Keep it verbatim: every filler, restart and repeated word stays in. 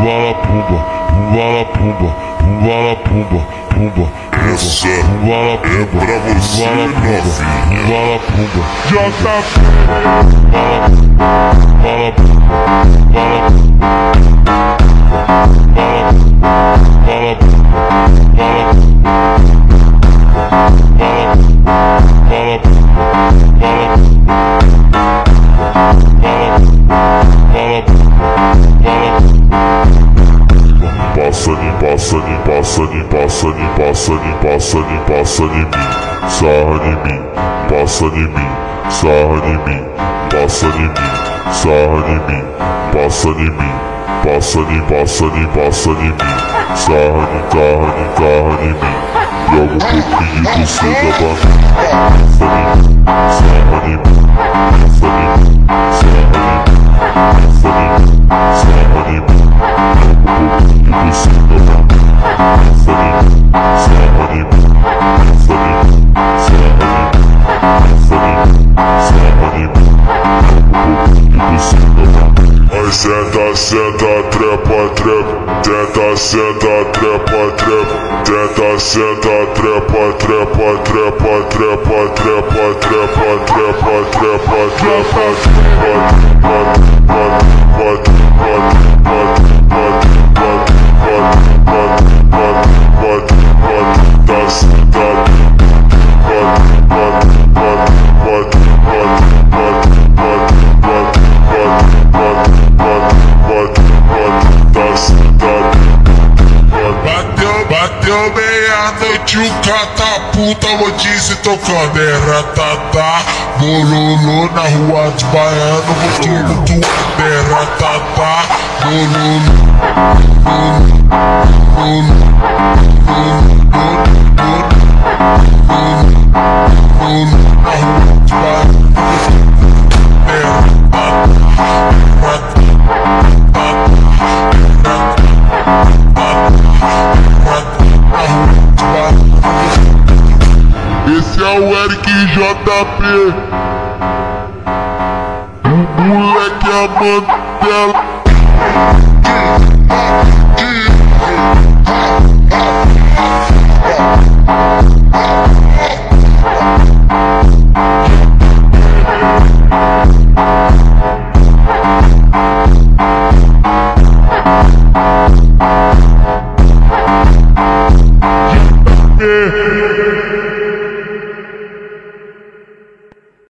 la pumba, pumba la pumba, pumba la pumba, pumba. Essa é pra você, novinha. Pumba la pumba. Já tá Fala, fala, fala, passa de passa de passa de passa de passa de passa de passa de mim, sarra de mim, passa de mim, sarra de mim, passa de mim, sarra de mim, passa de mim, passa de passa de passa de mim, sarra de carra de carra de mim, joga um pouquinho do seu da banana, sarra de mim, sarra de mim, sarra de mim, sarra de mim, sarra de mim, sarra de mim, do seu da banana, sarra de mim, sarra de mim, sarra de mim, sarra de mim, sarra de mim, do seu da banana. Ai, senta, senta, trepa, trepa, tenta, senta, trepa, trepa, tenta, senta, trepa, trepa, trepa, trepa, trepa, trepa, trepa, trepa, trepa, Bateu meia-noite, o catapulta, vou dizer tocando. É ratatá, bololô na rua dos baianos, vou tudo tudo. É ratatá, bololô, bololô, esse é o Eric J P, o moleque amante dela.